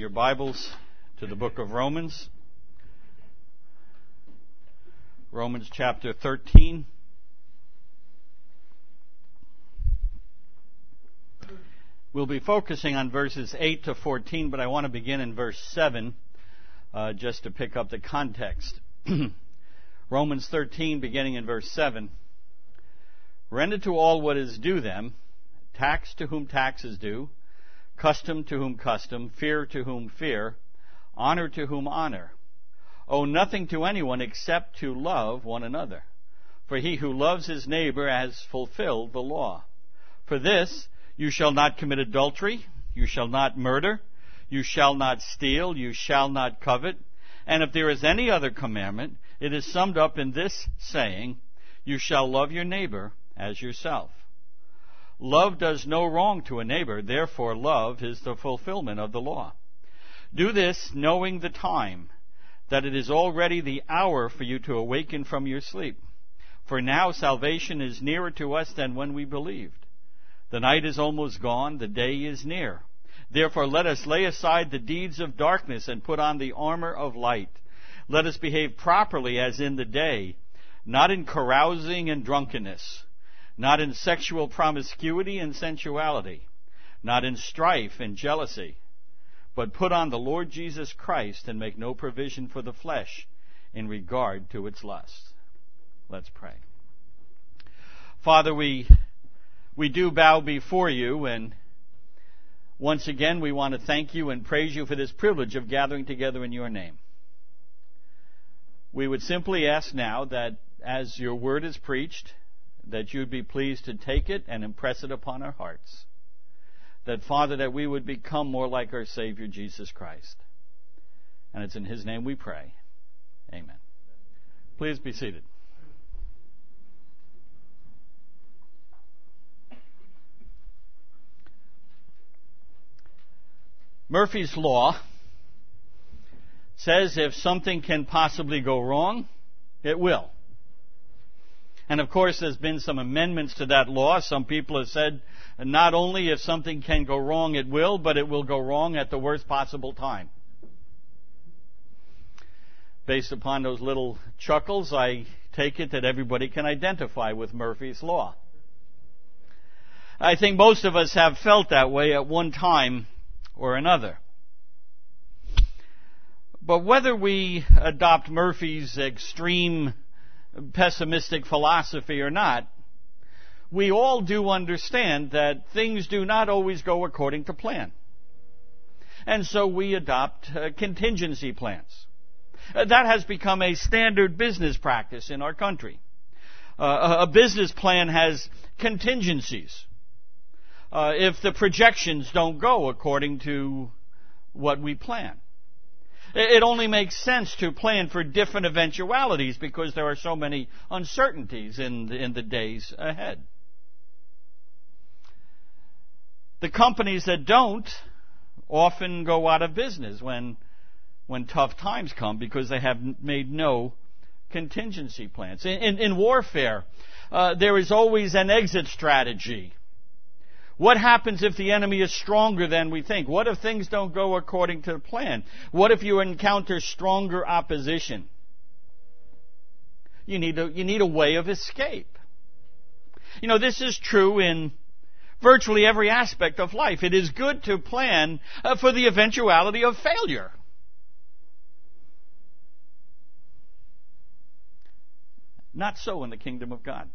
your Bibles to the book of Romans. Romans chapter 13. We'll be focusing on verses 8 to 14, but I want to begin in verse 7 just to pick up the context. Romans 13, beginning in verse 7. Render to all what is due them, tax to whom tax is due, custom to whom custom, fear to whom fear, honor to whom honor. Owe nothing to anyone except to love one another. For he who loves his neighbor has fulfilled the law. For this, you shall not commit adultery, you shall not murder, you shall not steal, you shall not covet. And if there is any other commandment, it is summed up in this saying, you shall love your neighbor as yourself. Love does no wrong to a neighbor, therefore love is the fulfillment of the law. Do this knowing the time, that it is already the hour for you to awaken from your sleep. For now salvation is nearer to us than when we believed. The night is almost gone, the day is near. Therefore let us lay aside the deeds of darkness and put on the armor of light. Let us behave properly as in the day, not in carousing and drunkenness, not in sexual promiscuity and sensuality, not in strife and jealousy, but put on the Lord Jesus Christ and make no provision for the flesh in regard to its lusts. Let's pray. Father, we do bow before you, and once again we want to thank you and praise you for this privilege of gathering together in your name. We would simply ask now that as your word is preached, that you'd be pleased to take it and impress it upon our hearts. That, Father, that we would become more like our Savior, Jesus Christ. And it's in his name we pray. Amen. Please be seated. Murphy's Law says if something can possibly go wrong, it will. And of course there's been some amendments to that law. Some people have said not only if something can go wrong it will, but it will go wrong at the worst possible time. Based upon those little chuckles, I take it that everybody can identify with Murphy's Law. I think most of us have felt that way at one time or another. But whether we adopt Murphy's extreme pessimistic philosophy or not, we all do understand that things do not always go according to plan. And so we adopt contingency plans. That has become a standard business practice in our country. A business plan has contingencies. If the projections don't go according to what we plan. It only makes sense to plan for different eventualities because there are so many uncertainties in the days ahead. The companies that don't often go out of business when tough times come because they have made no contingency plans. In warfare, there is always an exit strategy. What happens if the enemy is stronger than we think? What if things don't go according to the plan? What if you encounter stronger opposition? You need a way of escape. You know, this is true in virtually every aspect of life. It is good to plan for the eventuality of failure. Not so in the kingdom of God.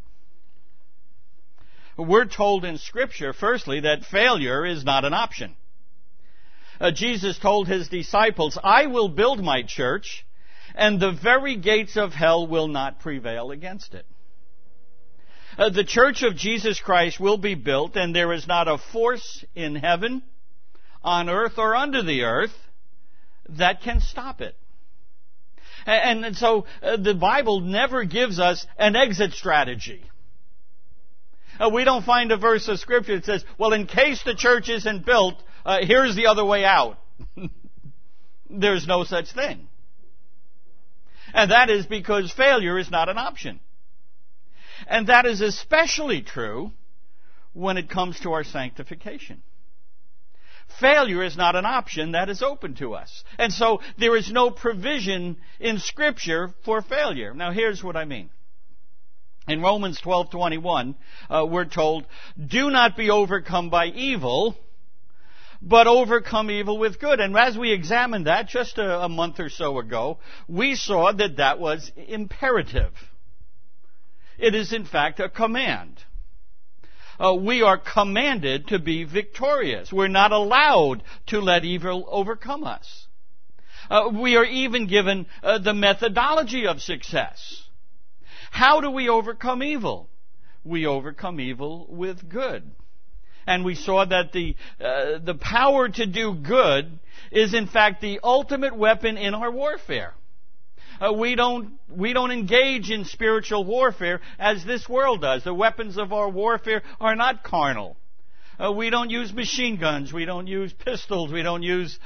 We're told in Scripture, firstly, that failure is not an option. Jesus told his disciples, I will build my church, and the very gates of hell will not prevail against it. The church of Jesus Christ will be built, and there is not a force in heaven, on earth, or under the earth that can stop it. And so the Bible never gives us an exit strategy. We don't find a verse of Scripture that says, well, in case the church isn't built, here's the other way out. There's no such thing. And that is because failure is not an option. And that is especially true when it comes to our sanctification. failure is not an option that is open to us. And so there is no provision in Scripture for failure. Now here's what I mean. In Romans 12:21, we're told, "Do not be overcome by evil, but overcome evil with good." And as we examined that just a month or so ago, we saw that that was imperative. It is in fact a command. We are commanded to be victorious. We're not allowed to let evil overcome us. We are even given the methodology of success. How do we overcome evil? We overcome evil with good. And we saw that the power to do good is in fact the ultimate weapon in our warfare. We don't engage in spiritual warfare as this world does. The weapons of our warfare are not carnal. We don't use machine guns. We don't use pistols. We don't use,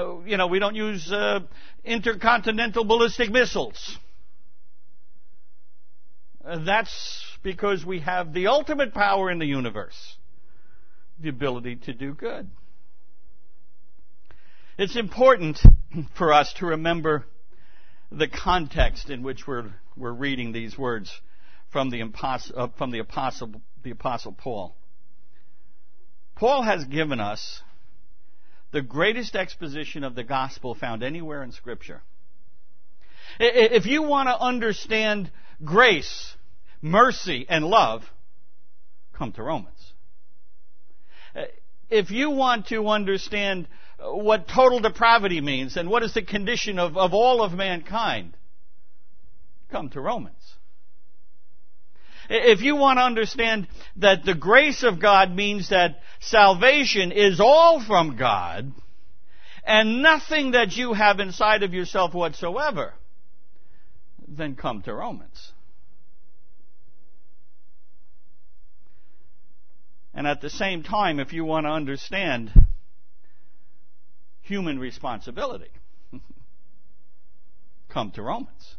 intercontinental ballistic missiles. That's because we have the ultimate power in the universe, the ability to do good. It's important for us to remember the context in which we're reading these words from the apostle Paul. Paul has given us the greatest exposition of the gospel found anywhere in Scripture. If you want to understand grace, mercy, and love, come to Romans. If you want to understand what total depravity means and what is the condition of all of mankind, come to Romans. If you want to understand that the grace of God means that salvation is all from God and nothing that you have inside of yourself whatsoever, then come to Romans. And at the same time, if you want to understand human responsibility, come to Romans.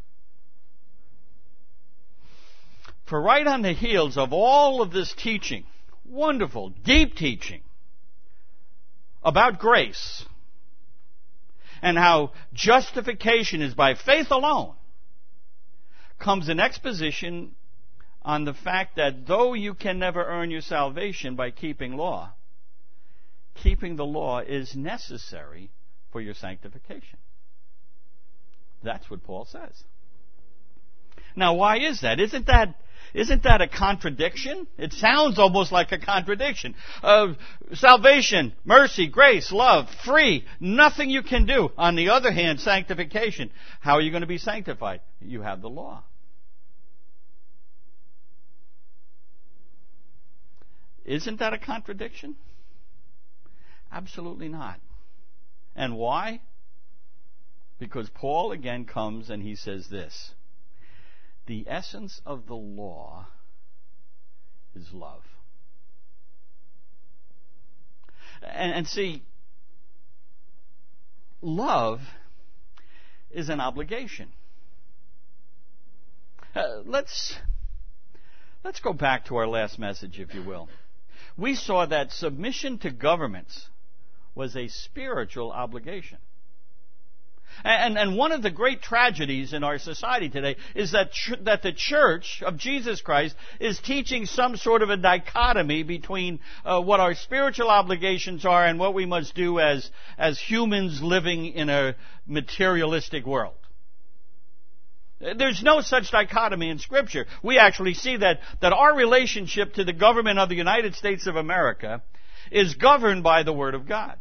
For right on the heels of all of this teaching, wonderful, deep teaching about grace and how justification is by faith alone, comes an exposition on the fact that though you can never earn your salvation by keeping law, keeping the law is necessary for your sanctification. That's what Paul says. Now, why is that? Isn't that a contradiction? It sounds almost like a contradiction. Salvation, mercy, grace, love, free, nothing you can do. On the other hand, sanctification. How are you going to be sanctified? You have the law. Isn't that a contradiction? Absolutely not. And why? Because Paul again comes and he says this: the essence of the law is love. And see, love is an obligation. Let's go back to our last message, if you will. We saw that submission to governments was a spiritual obligation. And one of the great tragedies in our society today is that the Church of Jesus Christ is teaching some sort of a dichotomy between what our spiritual obligations are and what we must do as humans living in a materialistic world. There's no such dichotomy in Scripture. We actually see that our relationship to the government of the United States of America is governed by the Word of God.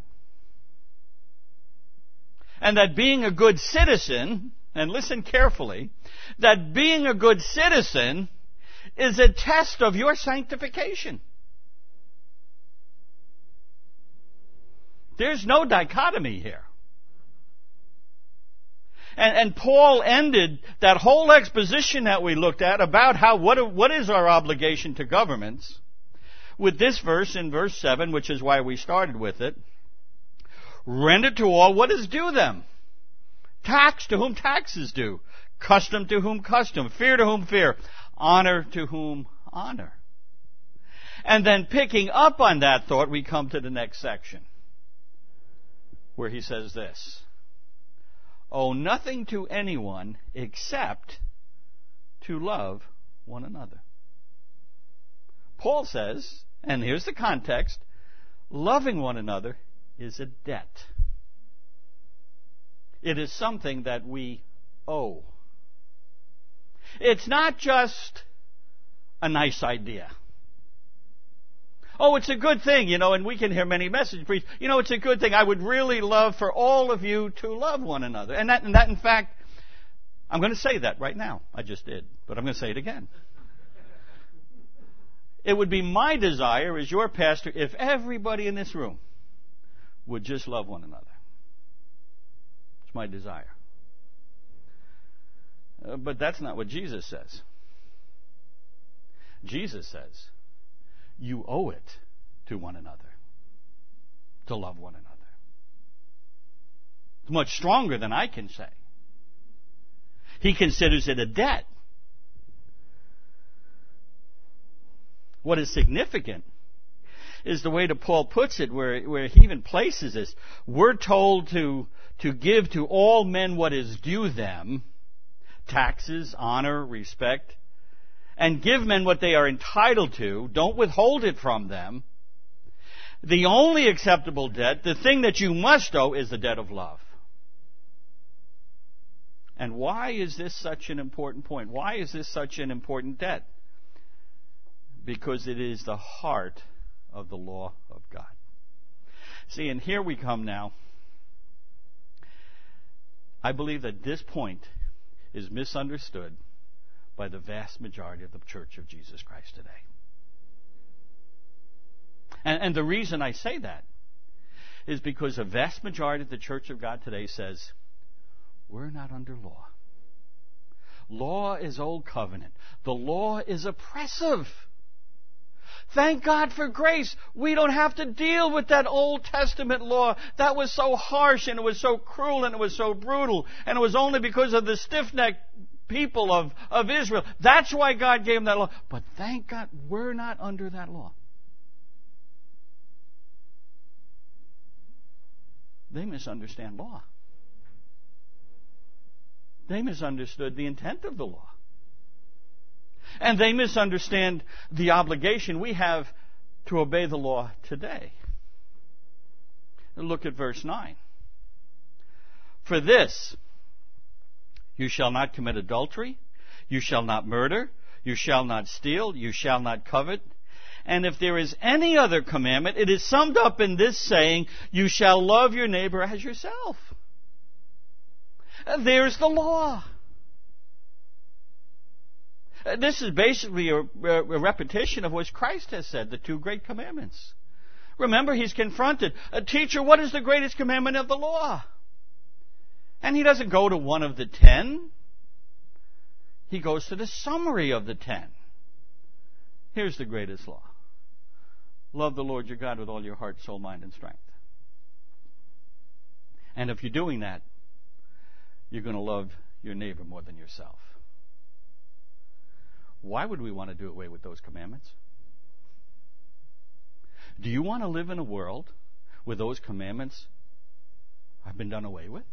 And that being a good citizen, and listen carefully, that being a good citizen is a test of your sanctification. There's no dichotomy here. And Paul ended that whole exposition that we looked at about what is our obligation to governments with this verse in verse 7, which is why we started with it. Render to all what is due them. Tax to whom tax is due. Custom to whom custom. Fear to whom fear. Honor to whom honor. And then picking up on that thought, we come to the next section. where he says this: "Owe nothing to anyone except to love one another." Paul says, and here's the context, loving one another is a debt. It is something that we owe. It's not just a nice idea. Oh, it's a good thing, and we can hear many messages preached. It's a good thing. I would really love for all of you to love one another. And that, in fact, I'm going to say that right now. I just did, but I'm going to say it again. It would be my desire as your pastor if everybody in this room would just love one another. It's my desire. But that's not what Jesus says. Jesus says, you owe it to one another to love one another. It's much stronger than I can say. He considers it a debt. What is significant is the way that Paul puts it, where he even places this. We're told to give to all men what is due them, taxes, honor, respect, and give men what they are entitled to. Don't withhold it from them. The only acceptable debt, the thing that you must owe, is the debt of love. And why is this such an important point? Why is this such an important debt? Because it is the heart of the law of God. See, and here we come now. I believe that this point is misunderstood by the vast majority of the Church of Jesus Christ today. And the reason I say that is because a vast majority of the Church of God today says, we're not under law. Law is old covenant. The law is oppressive. Thank God for grace. We don't have to deal with that Old Testament law that was so harsh and it was so cruel and it was so brutal, and it was only because of the stiff-necked people of Israel. That's why God gave them that law. But thank God we're not under that law. They misunderstand law. They misunderstood the intent of the law. And they misunderstand the obligation we have to obey the law today. Look at verse 9. For this, you shall not commit adultery, you shall not murder, you shall not steal, you shall not covet. And if there is any other commandment, it is summed up in this saying, you shall love your neighbor as yourself. There's the law. This is basically a repetition of what Christ has said, the two great commandments. Remember, he's confronted, teacher, what is the greatest commandment of the law? And he doesn't go to one of the 10. He goes to the summary of the 10. Here's the greatest law. Love the Lord your God with all your heart, soul, mind, and strength. And if you're doing that, you're going to love your neighbor more than yourself. Why would we want to do away with those commandments? Do you want to live in a world where those commandments have been done away with?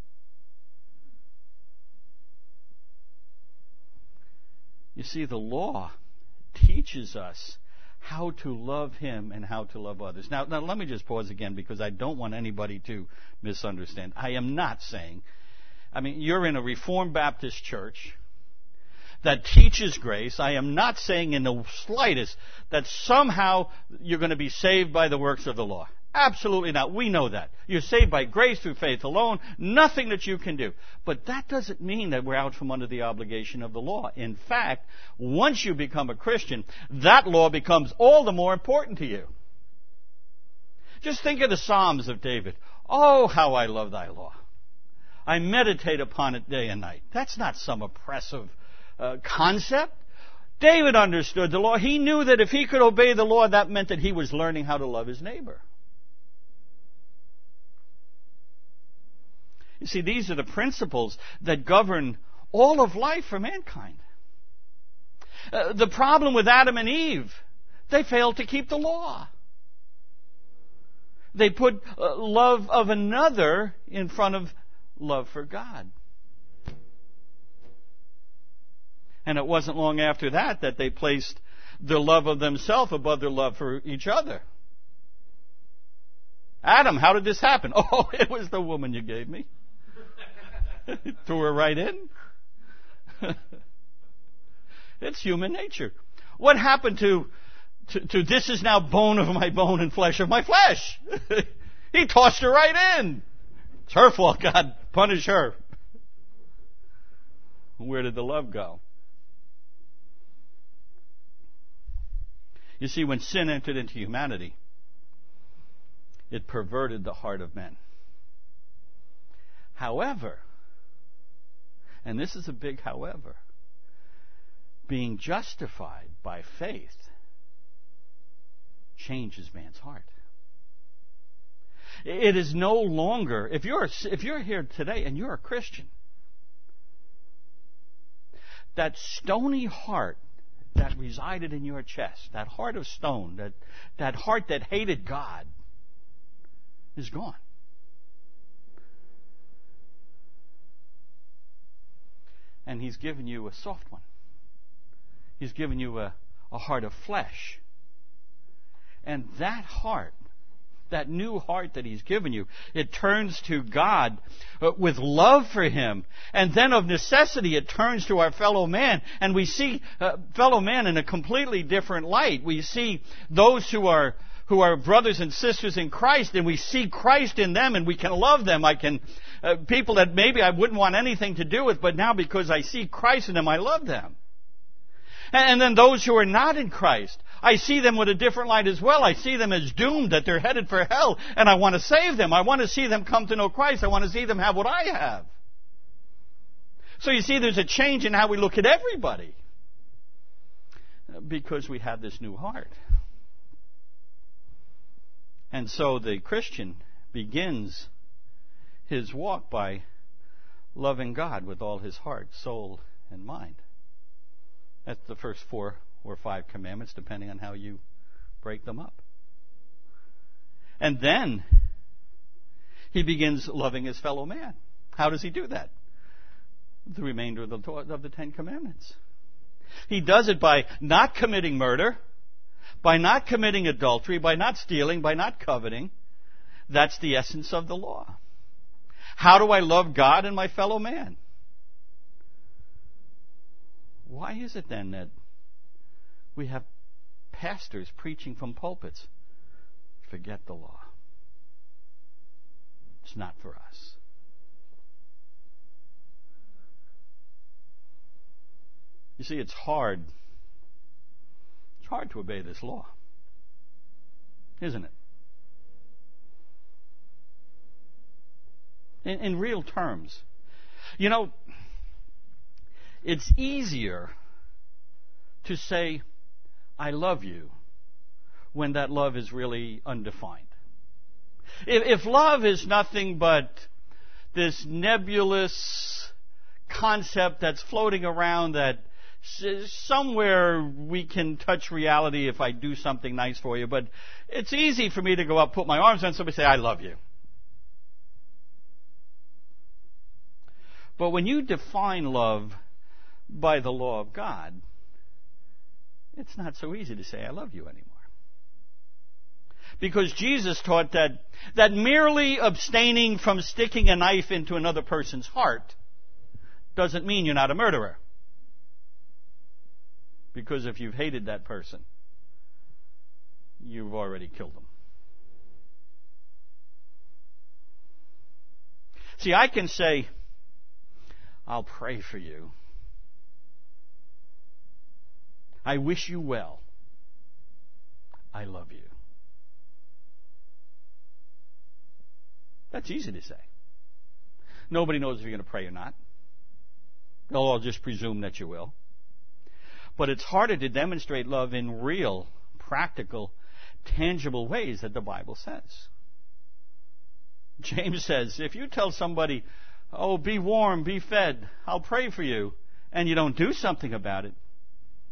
You see, the law teaches us how to love him and how to love others. Now let me just pause again, because I don't want anybody to misunderstand. I am not saying, you're in a Reformed Baptist church that teaches grace. I am not saying in the slightest that somehow you're going to be saved by the works of the law. Absolutely not. We know that. You're saved by grace through faith alone. Nothing that you can do. But that doesn't mean that we're out from under the obligation of the law. In fact, once you become a Christian, that law becomes all the more important to you. Just think of the Psalms of David. Oh, how I love thy law. I meditate upon it day and night. That's not some oppressive concept. David understood the law. He knew that if he could obey the law, that meant that he was learning how to love his neighbor. You see, these are the principles that govern all of life for mankind. The problem with Adam and Eve, they failed to keep the law. They put love of another in front of love for God. And it wasn't long after that that they placed their love of themselves above their love for each other. Adam, how did this happen? Oh, it was the woman you gave me. Threw her right in. It's human nature. What happened to this is now bone of my bone and flesh of my flesh? He tossed her right in. It's her fault, God. Punish her. Where did the love go? You see, when sin entered into humanity, it perverted the heart of men. However, and this is a big however, being justified by faith changes man's heart. It is no longer, if you're here today and you're a Christian, that stony heart that resided in your chest, that heart of stone, that heart that hated God, is gone. And He's given you a soft one. He's given you a heart of flesh. And that heart, that new heart that He's given you, it turns to God with love for Him. And then of necessity it turns to our fellow man. And we see fellow man in a completely different light. We see those who are brothers and sisters in Christ, and we see Christ in them, and we can love them. People that maybe I wouldn't want anything to do with, but now because I see Christ in them, I love them. And then those who are not in Christ, I see them with a different light as well. I see them as doomed, that they're headed for hell, and I want to save them. I want to see them come to know Christ. I want to see them have what I have. So you see, there's a change in how we look at everybody, because we have this new heart. And so the Christian begins his walk by loving God with all his heart, soul, and mind. That's the first 4 or 5 commandments, depending on how you break them up. And then he begins loving his fellow man. How does he do that? The remainder of the 10 commandments. He does it by not committing murder, by not committing adultery, by not stealing, by not coveting. That's the essence of the law. How do I love God and my fellow man? Why is it then that we have pastors preaching from pulpits? Forget the law. It's not for us. You see, it's hard. It's hard to obey this law, isn't it? In real terms. You know, it's easier to say, I love you, when that love is really undefined. If love is nothing but this nebulous concept that's floating around, that somewhere we can touch reality if I do something nice for you, but it's easy for me to go up, put my arms around somebody and say, I love you. But when you define love by the law of God, it's not so easy to say, I love you anymore. Because Jesus taught that merely abstaining from sticking a knife into another person's heart doesn't mean you're not a murderer. Because if you've hated that person, you've already killed them. See, I can say, I'll pray for you. I wish you well. I love you. That's easy to say. Nobody knows if you're going to pray or not. They'll all just presume that you will. But it's harder to demonstrate love in real, practical, tangible ways that the Bible says. James says, if you tell somebody, oh, be warm, be fed, I'll pray for you, and you don't do something about it,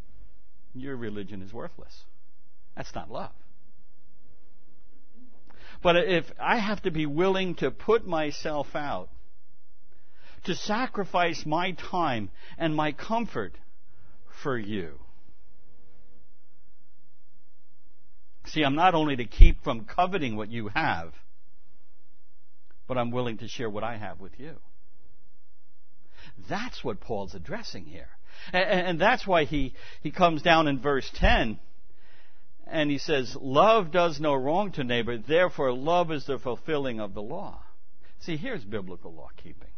your religion is worthless. That's not love. But if I have to be willing to put myself out, to sacrifice my time and my comfort for you. See, I'm not only to keep from coveting what you have, but I'm willing to share what I have with you. That's what Paul's addressing here. And that's why he comes down in verse 10 and he says, love does no wrong to neighbor, therefore love is the fulfilling of the law. See, here's biblical law keeping.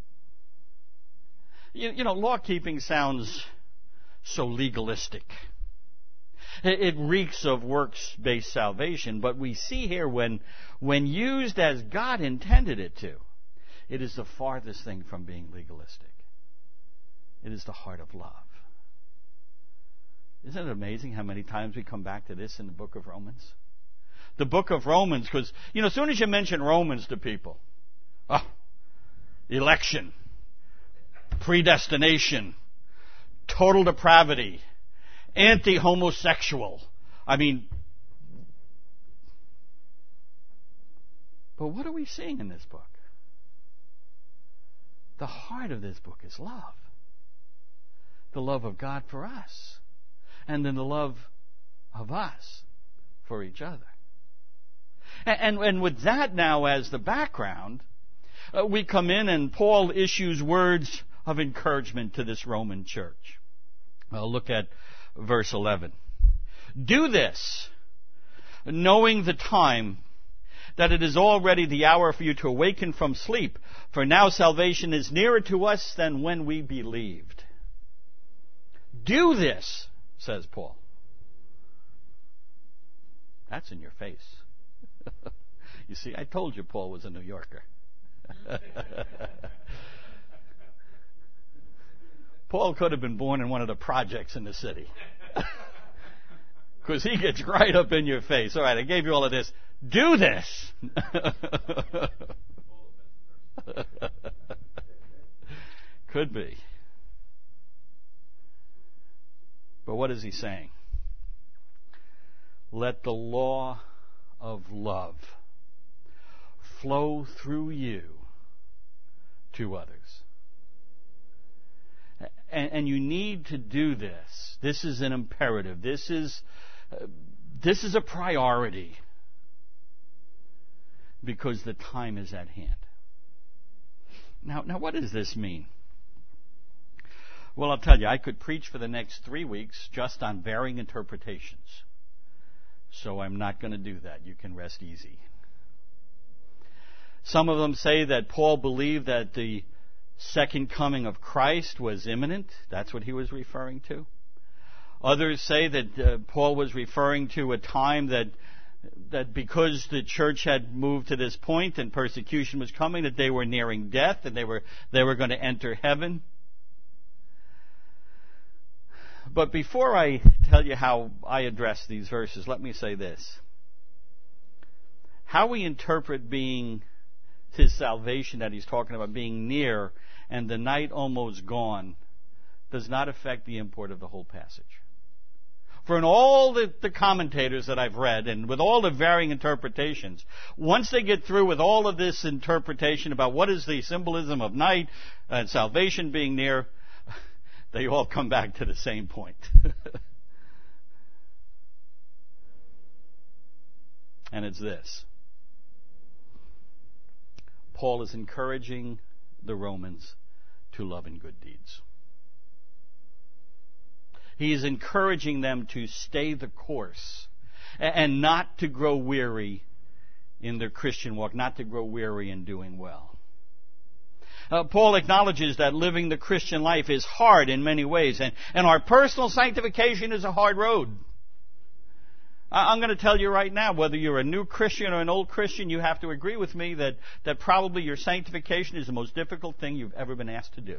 You know, law keeping sounds so legalistic. It reeks of works-based salvation, but we see here when used as God intended it to, it is the farthest thing from being legalistic. It is the heart of love. Isn't it amazing how many times we come back to this in the book of Romans? The book of Romans, because, as soon as you mention Romans to people, election, predestination, total depravity, anti-homosexual. But what are we seeing in this book? The heart of this book is love. The love of God for us. And then the love of us for each other. And with that now as the background, we come in and Paul issues words of encouragement to this Roman church. Well, look at verse 11. Do this, knowing the time, that it is already the hour for you to awaken from sleep, for now salvation is nearer to us than when we believed. Do this, says Paul. That's in your face. You see, I told you Paul was a New Yorker. Paul could have been born in one of the projects in the city. Because he gets right up in your face. All right, I gave you all of this. Do this. Could be. But what is he saying? Let the law of love flow through you to others. And you need to do this. This is an imperative. This is a priority. Because the time is at hand. Now what does this mean? Well, I'll tell you, I could preach for the next 3 weeks just on varying interpretations. So I'm not going to do that. You can rest easy. Some of them say that Paul believed that the second coming of Christ was imminent. That's what he was referring to. Others say that Paul was referring to a time that because the church had moved to this point and persecution was coming, that they were nearing death and they were going to enter heaven. But before I tell you how I address these verses, let me say this. How we interpret being his salvation that he's talking about, being near and the night almost gone, does not affect the import of the whole passage. For in all the commentators that I've read, and with all the varying interpretations, once they get through with all of this interpretation about what is the symbolism of night and salvation being near, they all come back to the same point. And it's this. Paul is encouraging the Romans to love and good deeds. He is encouraging them to stay the course and not to grow weary in their Christian walk, not to grow weary in doing well. Paul acknowledges that living the Christian life is hard in many ways, and our personal sanctification is a hard road. I'm going to tell you right now, whether you're a new Christian or an old Christian, you have to agree with me that probably your sanctification is the most difficult thing you've ever been asked to do.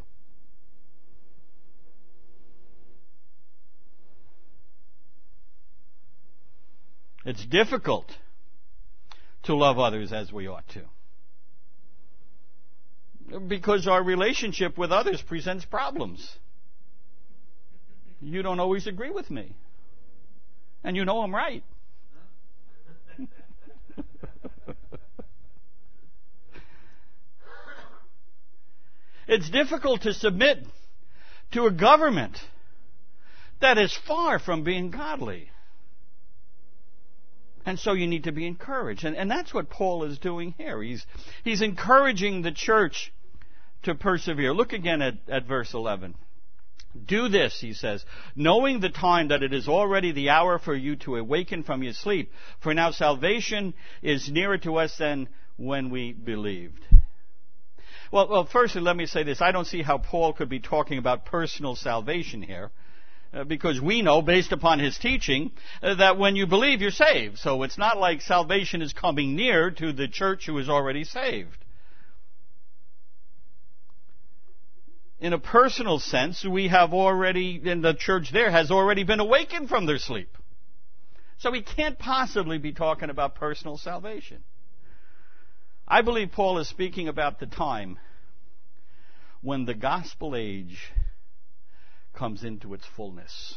It's difficult to love others as we ought to. Because our relationship with others presents problems. You don't always agree with me. And you know I'm right. It's difficult to submit to a government that is far from being godly. And so you need to be encouraged. And that's what Paul is doing here. He's encouraging the church to persevere. Look again at verse 11. Do this, he says, knowing the time that it is already the hour for you to awaken from your sleep. For now salvation is nearer to us than when we believed. Well, firstly, let me say this. I don't see how Paul could be talking about personal salvation here. Because we know, based upon his teaching, that when you believe, you're saved. So it's not like salvation is coming near to the church who is already saved. In a personal sense, we have already, in the church there, has already been awakened from their sleep. So he can't possibly be talking about personal salvation. I believe Paul is speaking about the time when the gospel age comes into its fullness.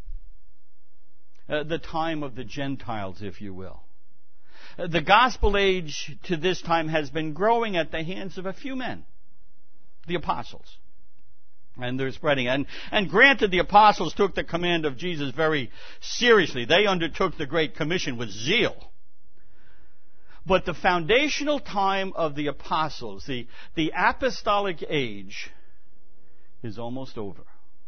The time of the Gentiles, if you will. The gospel age to this time has been growing at the hands of a few men, the apostles. And they're spreading. And granted, the apostles took the command of Jesus very seriously. They undertook the Great Commission with zeal. But the foundational time of the apostles, the apostolic age, is almost over.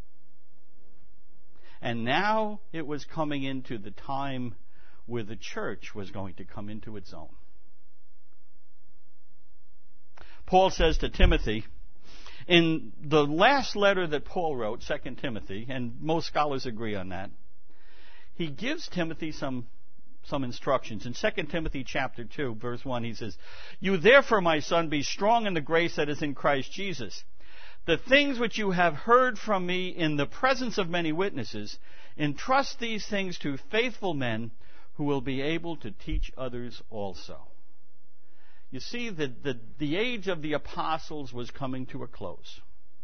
And now it was coming into the time where the church was going to come into its own. Paul says to Timothy, in the last letter that Paul wrote, 2 Timothy, and most scholars agree on that, he gives Timothy some instructions. In 2 Timothy chapter 2, verse 1, he says, "You therefore, my son, be strong in the grace that is in Christ Jesus. The things which you have heard from me in the presence of many witnesses, entrust these things to faithful men who will be able to teach others also." You see, the age of the apostles was coming to a close.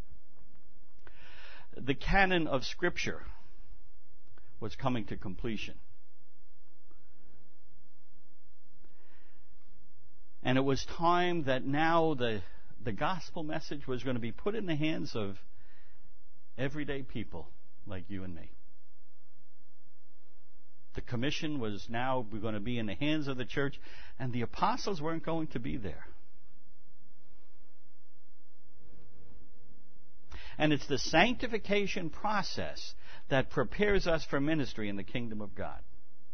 The canon of Scripture was coming to completion. And it was time that now the gospel message was going to be put in the hands of everyday people like you and me. The commission was now going to be in the hands of the church, and the apostles weren't going to be there. And it's the sanctification process that prepares us for ministry in the kingdom of God.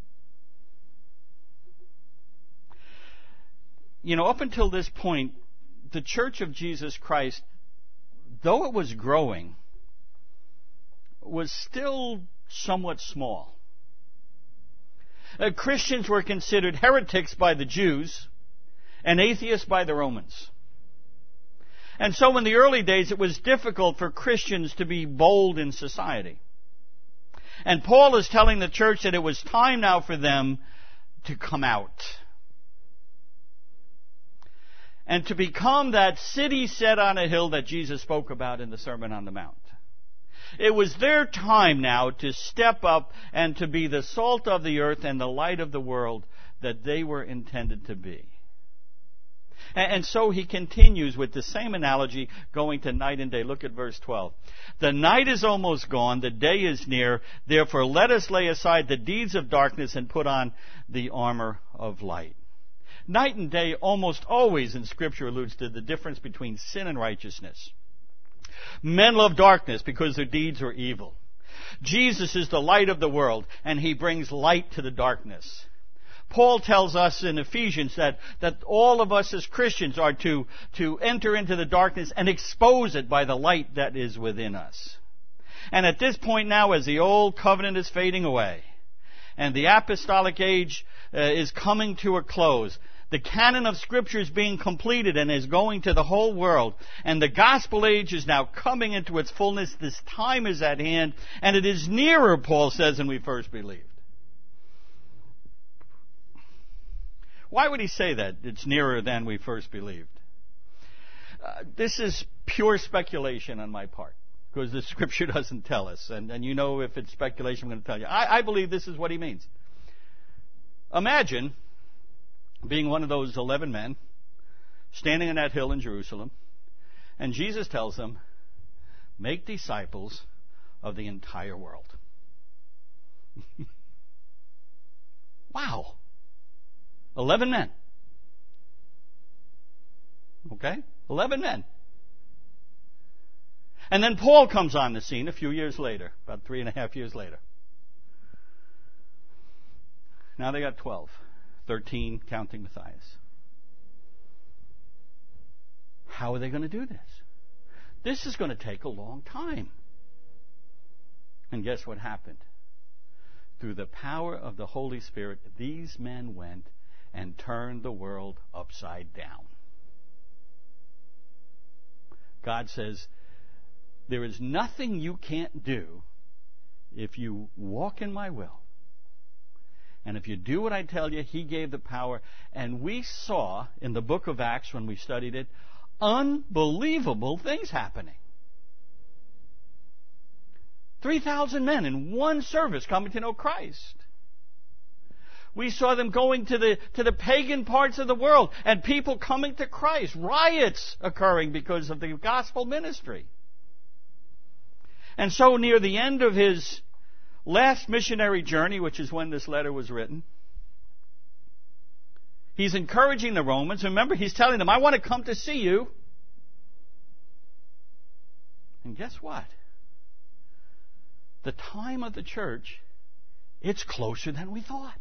You know, up until this point, the Church of Jesus Christ, though it was growing, was still somewhat small. Christians were considered heretics by the Jews and atheists by the Romans. And so in the early days, it was difficult for Christians to be bold in society. And Paul is telling the church that it was time now for them to come out and to become that city set on a hill that Jesus spoke about in the Sermon on the Mount. It was their time now to step up and to be the salt of the earth and the light of the world that they were intended to be. And so he continues with the same analogy going to night and day. Look at verse 12. "The night is almost gone, the day is near. Therefore let us lay aside the deeds of darkness and put on the armor of light." Night and day almost always in Scripture alludes to the difference between sin and righteousness. Men love darkness because their deeds are evil. Jesus is the light of the world, and he brings light to the darkness. Paul tells us in Ephesians that all of us as Christians are to enter into the darkness and expose it by the light that is within us. And at this point now, as the old covenant is fading away, and the apostolic age is coming to a close, the canon of Scripture is being completed and is going to the whole world. And the gospel age is now coming into its fullness. This time is at hand. And it is nearer, Paul says, than we first believed. Why would he say that? It's nearer than we first believed. This is pure speculation on my part, because the Scripture doesn't tell us. And you know, if it's speculation, I'm going to tell you. I believe this is what he means. Imagine being one of those 11 men, standing on that hill in Jerusalem, and Jesus tells them, make disciples of the entire world. Wow. 11 men. Okay? 11 men. And then Paul comes on the scene a few years later, about 3.5 years later. Now they got 12. 13 counting Matthias. How are they going to do this? This is going to take a long time. And guess what happened? Through the power of the Holy Spirit, these men went and turned the world upside down. God says, there is nothing you can't do if you walk in my will. And if you do what I tell you, He gave the power. And we saw in the book of Acts, when we studied it, unbelievable things happening. 3,000 men in one service coming to know Christ. We saw them going to the pagan parts of the world and people coming to Christ. Riots occurring because of the gospel ministry. And so near the end of his last missionary journey, which is when this letter was written, he's encouraging the Romans. Remember, he's telling them, I want to come to see you. And guess what? The time of the church, it's closer than we thought.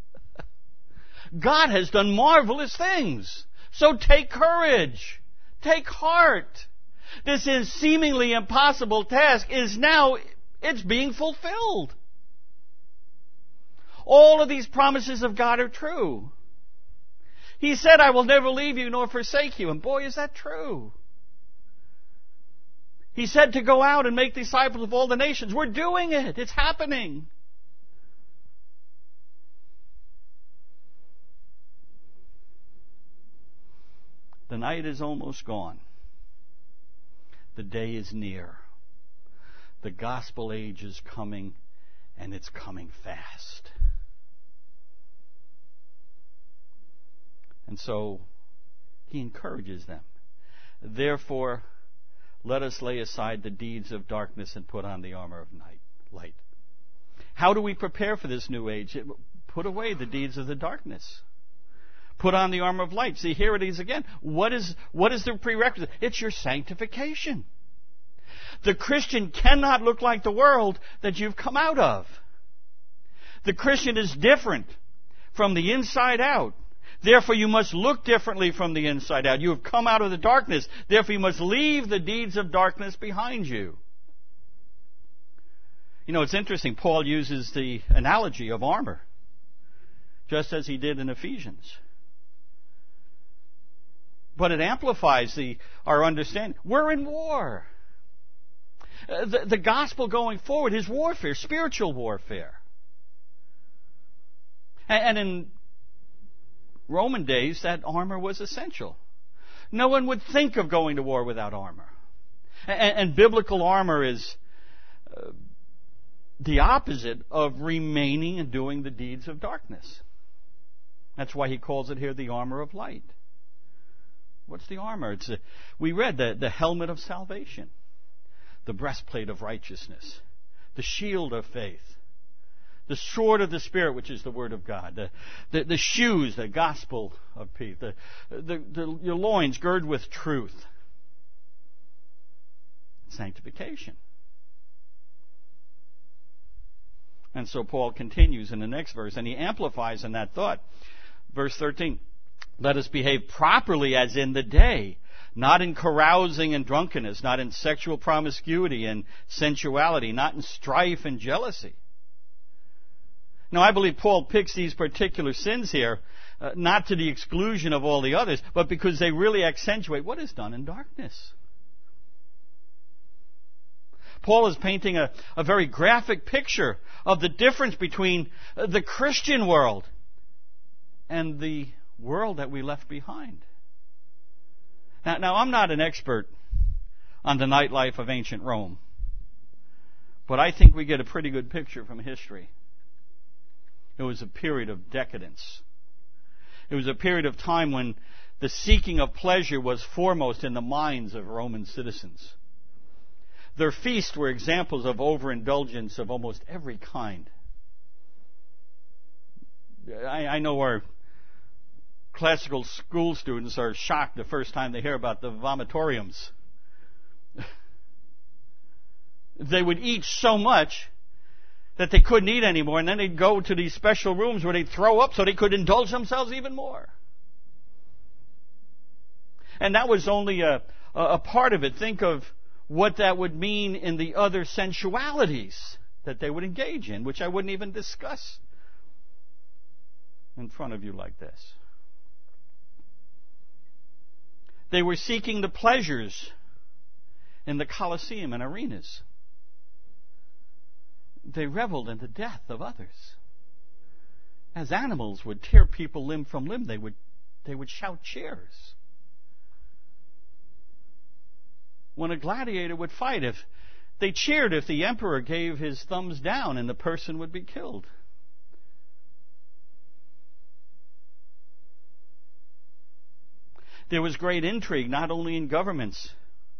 God has done marvelous things. So take courage. Take heart. This is seemingly impossible task is now, it's being fulfilled. All of these promises of God are true. He said, I will never leave you nor forsake you. And boy, is that true. He said to go out and make disciples of all the nations. We're doing it. It's happening. The night is almost gone. The day is near. The gospel age is coming, and it's coming fast. And so he encourages them. Therefore, let us lay aside the deeds of darkness and put on the armor of light. How do we prepare for this new age? Put away the deeds of the darkness. Put on the armor of light. See, here it is again. What is the prerequisite? It's your sanctification. The Christian cannot look like the world that you've come out of. The Christian is different from the inside out. Therefore, you must look differently from the inside out. You have come out of the darkness. Therefore, you must leave the deeds of darkness behind you. You know, it's interesting. Paul uses the analogy of armor, just as he did in Ephesians. But it amplifies our understanding. We're in war. The gospel going forward is warfare, spiritual warfare. And in Roman days, that armor was essential. No one would think of going to war without armor. And biblical armor is the opposite of remaining and doing the deeds of darkness. That's why he calls it here the armor of light. What's the armor? We read the helmet of salvation, the breastplate of righteousness, the shield of faith, the sword of the Spirit, which is the Word of God, the shoes, the gospel of peace, your loins gird with truth, sanctification. And so Paul continues in the next verse, and he amplifies in that thought. Verse 13, let us behave properly as in the day, not in carousing and drunkenness, not in sexual promiscuity and sensuality, not in strife and jealousy. Now, I believe Paul picks these particular sins here, not to the exclusion of all the others, but because they really accentuate what is done in darkness. Paul is painting a very graphic picture of the difference between the Christian world and the world that we left behind. Now, I'm not an expert on the nightlife of ancient Rome, but I think we get a pretty good picture from history. It was a period of decadence. It was a period of time when the seeking of pleasure was foremost in the minds of Roman citizens. Their feasts were examples of overindulgence of almost every kind. I know our classical school students are shocked the first time they hear about the vomitoriums. They would eat so much that they couldn't eat anymore, and then they'd go to these special rooms where they'd throw up so they could indulge themselves even more. And that was only a part of it. Think of what that would mean in the other sensualities that they would engage in, which I wouldn't even discuss in front of you like this. They were seeking the pleasures in the Colosseum and arenas. They reveled in the death of others. As animals would tear people limb from limb, they would shout cheers. When a gladiator would fight, if they cheered if the emperor gave his thumbs down and the person would be killed. There was great intrigue, not only in governments.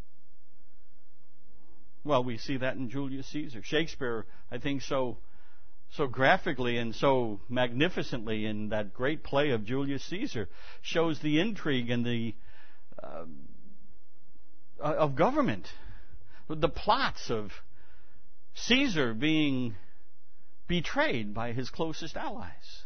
Well, we see that in Julius Caesar. Shakespeare, I think, so graphically and so magnificently in that great play of Julius Caesar, shows the intrigue and the of government, the plots of Caesar being betrayed by his closest allies.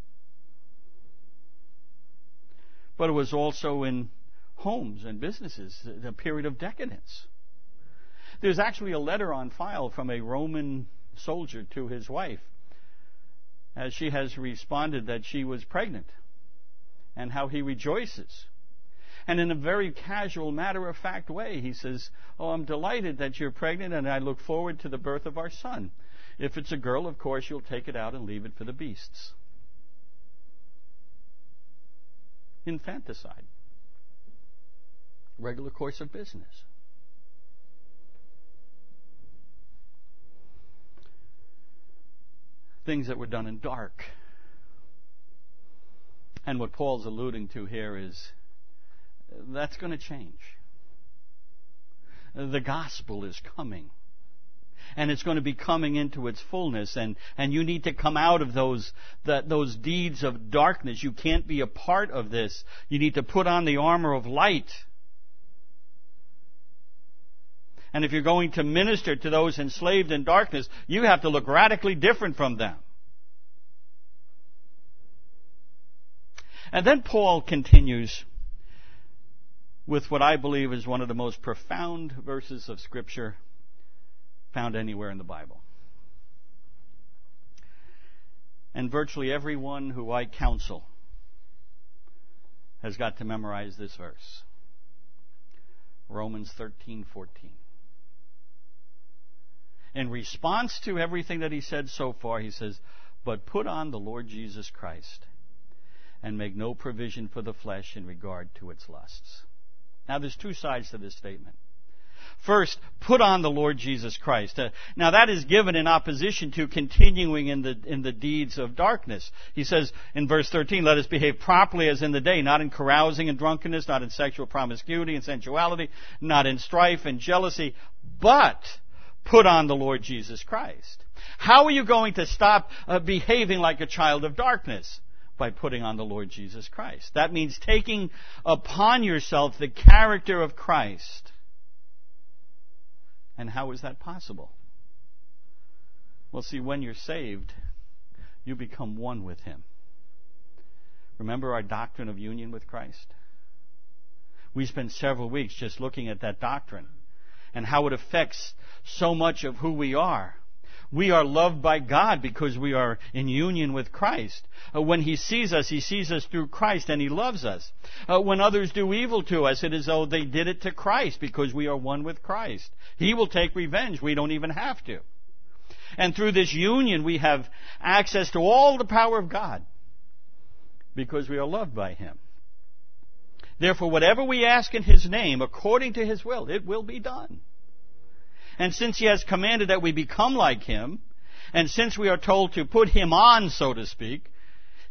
But it was also in homes and businesses, a period of decadence. There's actually a letter on file from a Roman soldier to his wife, as she has responded that she was pregnant, and how he rejoices. And in a very casual, matter-of-fact way, he says, "Oh, I'm delighted that you're pregnant, and I look forward to the birth of our son. If it's a girl, of course, you'll take it out and leave it for the beasts." Infanticide. Regular course of business. Things that were done in dark. And what Paul's alluding to here is that's going to change. The gospel is coming. And it's going to be coming into its fullness, and you need to come out of those deeds of darkness. You can't be a part of this. You need to put on the armor of light. And if you're going to minister to those enslaved in darkness, you have to look radically different from them. And then Paul continues with what I believe is one of the most profound verses of Scripture found anywhere in the Bible. And virtually everyone who I counsel has got to memorize this verse. Romans 13:14. In response to everything that he said so far, he says, "But put on the Lord Jesus Christ, and make no provision for the flesh in regard to its lusts." Now, there's two sides to this statement. First, put on the Lord Jesus Christ. Now, that is given in opposition to continuing in the deeds of darkness. He says in verse 13, "Let us behave properly as in the day, not in carousing and drunkenness, not in sexual promiscuity and sensuality, not in strife and jealousy, but put on the Lord Jesus Christ." How are you going to stop behaving like a child of darkness? By putting on the Lord Jesus Christ. That means taking upon yourself the character of Christ. And how is that possible? Well, see, when you're saved, you become one with Him. Remember our doctrine of union with Christ? We spent several weeks just looking at that doctrine and how it affects so much of who we are. We are loved by God because we are in union with Christ. When He sees us through Christ, and He loves us. When others do evil to us, it is as though they did it to Christ because we are one with Christ. He will take revenge. We don't even have to. And through this union, we have access to all the power of God because we are loved by Him. Therefore, whatever we ask in His name, according to His will, it will be done. And since He has commanded that we become like Him, and since we are told to put Him on, so to speak,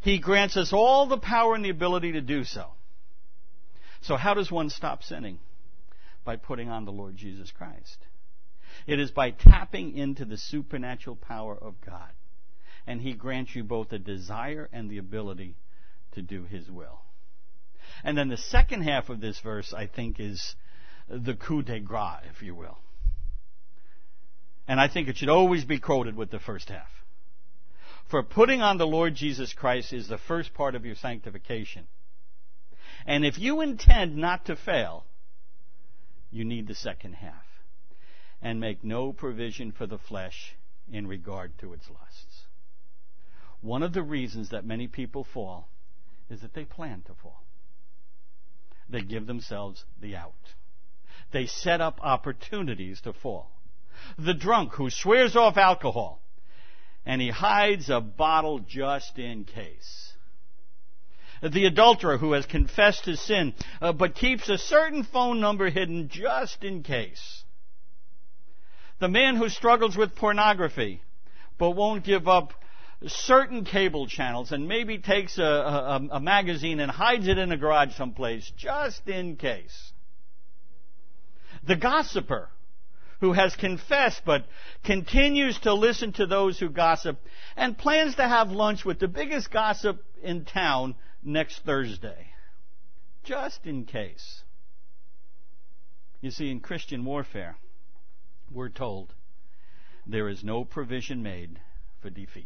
He grants us all the power and the ability to do so. So how does one stop sinning? By putting on the Lord Jesus Christ. It is by tapping into the supernatural power of God. And He grants you both the desire and the ability to do His will. And then the second half of this verse, I think, is the coup de grace, if you will. And I think it should always be quoted with the first half. For putting on the Lord Jesus Christ is the first part of your sanctification. And if you intend not to fail, you need the second half. And make no provision for the flesh in regard to its lusts. One of the reasons that many people fall is that they plan to fall. They give themselves the out. They set up opportunities to fall. The drunk who swears off alcohol and he hides a bottle just in case. The adulterer who has confessed his sin but keeps a certain phone number hidden just in case. The man who struggles with pornography but won't give up certain cable channels and maybe takes a magazine and hides it in a garage someplace just in case. The gossiper who has confessed but continues to listen to those who gossip and plans to have lunch with the biggest gossip in town next Thursday, just in case. You see, in Christian warfare, we're told there is no provision made for defeat.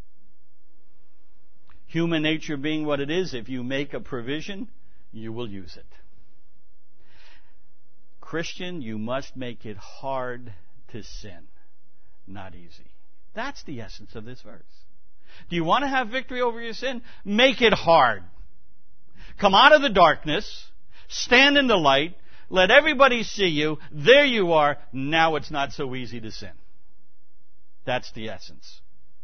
Human nature being what it is, if you make a provision, you will use it. Christian, you must make it hard to sin, not easy. That's the essence of this verse. Do you want to have victory over your sin? Make it hard. Come out of the darkness, stand in the light, let everybody see you. There you are. Now it's not so easy to sin. That's the essence.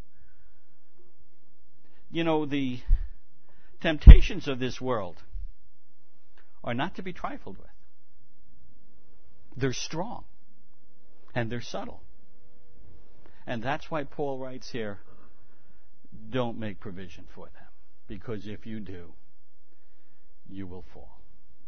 You know, the temptations of this world are not to be trifled with. They're strong and they're subtle. And that's why Paul writes here, don't make provision for them. Because if you do, you will fall.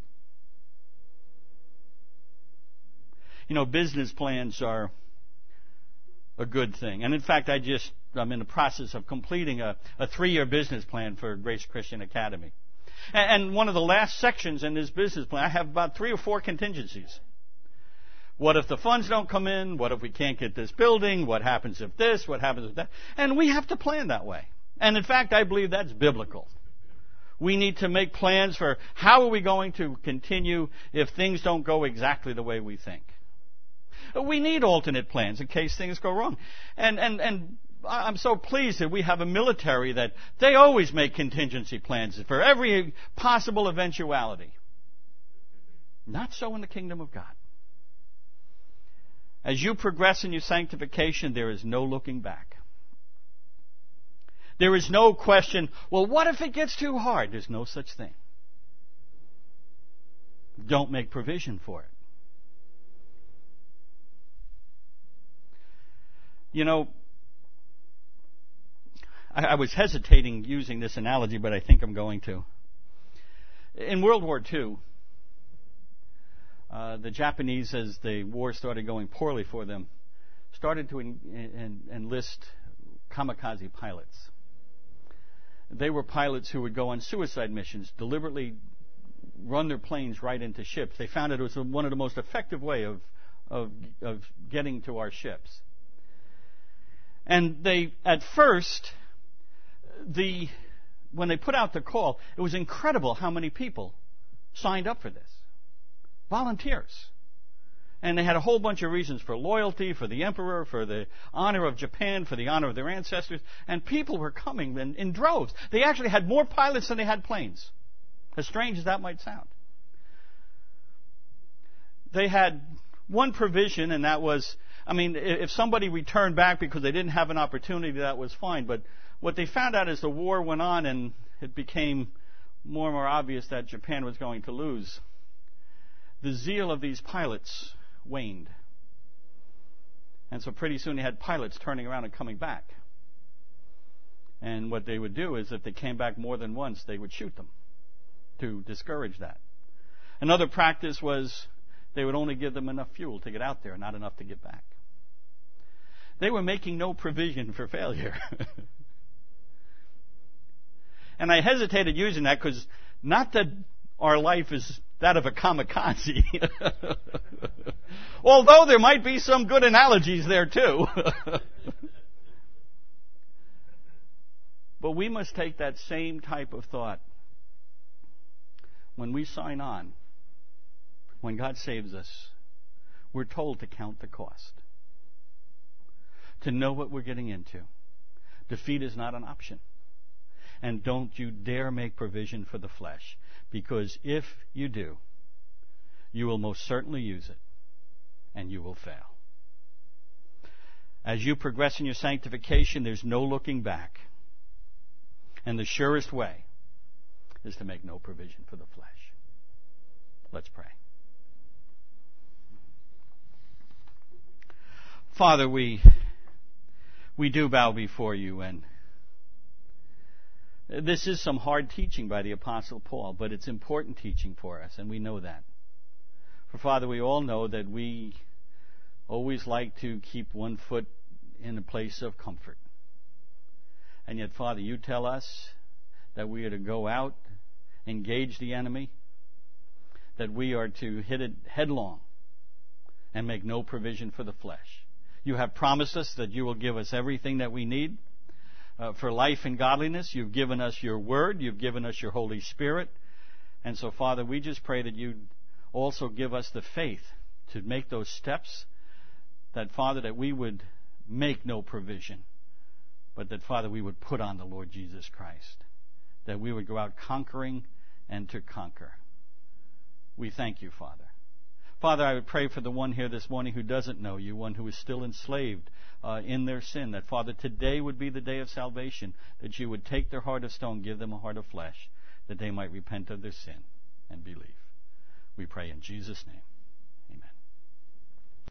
You know, business plans are a good thing. And in fact, I'm in the process of completing a 3-year business plan for Grace Christian Academy. And one of the last sections in this business plan, I have about 3 or 4 contingencies. What if the funds don't come in? What if we can't get this building? What happens if this? What happens if that? And we have to plan that way. And in fact, I believe that's biblical. We need to make plans for how are we going to continue if things don't go exactly the way we think. We need alternate plans in case things go wrong. And I'm so pleased that we have a military that they always make contingency plans for every possible eventuality. Not so in the kingdom of God. As you progress in your sanctification, there is no looking back. There is no question, well, what if it gets too hard? There's no such thing. Don't make provision for it. You know, I was hesitating using this analogy, but I think I'm going to. In World War II, the Japanese, as the war started going poorly for them, started to enlist kamikaze pilots. They were pilots who would go on suicide missions, deliberately run their planes right into ships. They found it was one of the most effective way of getting to our ships. And they, at first, when they put out the call, it was incredible how many people signed up for this. Volunteers. And they had a whole bunch of reasons for loyalty, for the emperor, for the honor of Japan, for the honor of their ancestors. And people were coming in droves. They actually had more pilots than they had planes. As strange as that might sound. They had one provision, and that was, if somebody returned back because they didn't have an opportunity, that was fine. But what they found out as the war went on and it became more and more obvious that Japan was going to lose, the zeal of these pilots waned. And so pretty soon they had pilots turning around and coming back. And what they would do is if they came back more than once, they would shoot them to discourage that. Another practice was they would only give them enough fuel to get out there, not enough to get back. They were making no provision for failure. And I hesitated using that because not that our life is that of a kamikaze. Although there might be some good analogies there too. But we must take that same type of thought. When we sign on, when God saves us, we're told to count the cost. To know what we're getting into. Defeat is not an option. And don't you dare make provision for the flesh. Because if you do, you will most certainly use it. And you will fail. As you progress in your sanctification, there's no looking back. And the surest way is to make no provision for the flesh. Let's pray. Father, we do bow before you, and this is some hard teaching by the Apostle Paul, but it's important teaching for us, and we know that. For Father, we all know that we always like to keep one foot in a place of comfort. And yet, Father, you tell us that we are to go out, engage the enemy, that we are to hit it headlong and make no provision for the flesh. You have promised us that you will give us everything that we need for life and godliness. You've given us your word. You've given us your Holy Spirit. And so, Father, we just pray that you also give us the faith to make those steps, that, Father, that we would make no provision, but that, Father, we would put on the Lord Jesus Christ, that we would go out conquering and to conquer. We thank you, Father. Father, I would pray for the one here this morning who doesn't know you, one who is still enslaved in their sin, that, Father, today would be the day of salvation, that you would take their heart of stone, give them a heart of flesh, that they might repent of their sin and believe. We pray in Jesus' name.